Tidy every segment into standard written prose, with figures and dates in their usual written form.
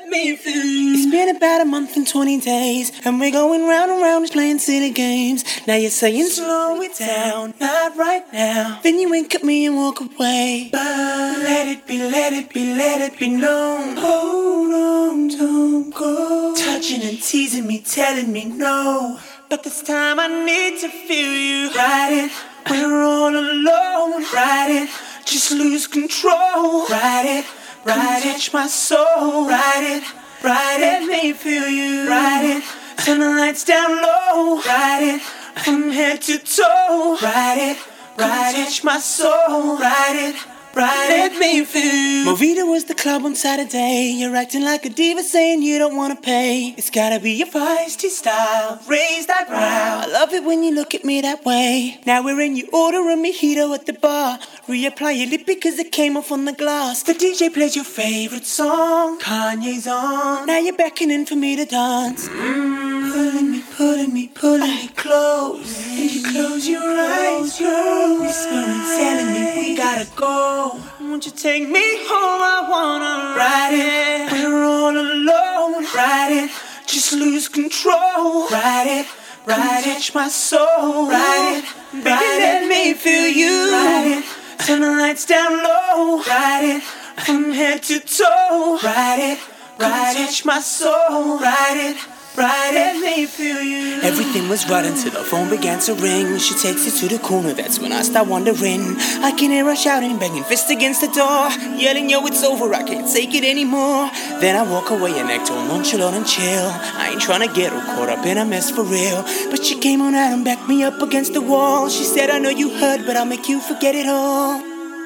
me feel. It's been about a month and 20 days, and we're going round and round just playing silly games. Now you're saying slow it down, not right now. Then you wink at me and walk away. But let it be, let it be, let it be known. Hold on, don't go. Touching and teasing me, telling me no. But this time I need to feel you. Ride it, we're all alone. Ride it, just lose control. Ride it, ride it, touch my soul. Ride it, let me feel you. Ride it, turn the lights down low. Ride it, from head to toe. Ride it, touch my soul. Ride it, let me feel. Movida was the club on Saturday. You're acting like a diva saying you don't wanna pay. It's gotta be your feisty style, raise that brow. I love it when you look at me that way. Now we're in, you order a mojito at the bar. Reapply your lip because it came off on the glass. The DJ plays your favorite song, Kanye's on. Now you're beckoning for me to dance. Pulling me close. And you close your eyes, you're whispering, telling me we gotta go. Won't you take me home? I wanna ride it. We're all alone. Ride it, just lose control. Ride it, touch my soul. Ride it, baby, let me feel you. Ride it, turn the lights down low. Ride it, from head to toe. Ride it, touch my soul. Ride it, let me feel you. Everything was right until the phone began to ring. She takes it to the corner, that's when I start wondering. I can hear her shouting, banging fist against the door, yelling, yo, it's over, I can't take it anymore. Then I walk away and act all nonchalant and chill. I ain't trying to get her caught up in a mess for real. But she came on out and backed me up against the wall. She said, I know you hurt, but I'll make you forget it all.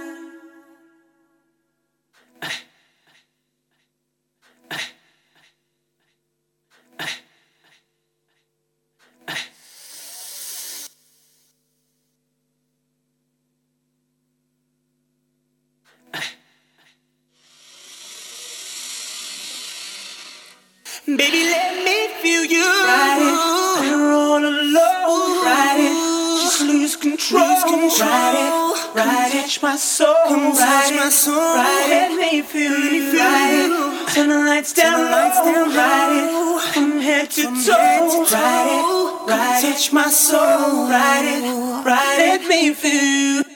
Baby, let me feel you. Ride it, we're all alone. Ride it, just lose control. Ride it, touch my soul. Ride it, let me feel you. Ride it, turn the lights down low. Ride it, from head to toe. Ride it, touch my soul. Ride it, let me feel.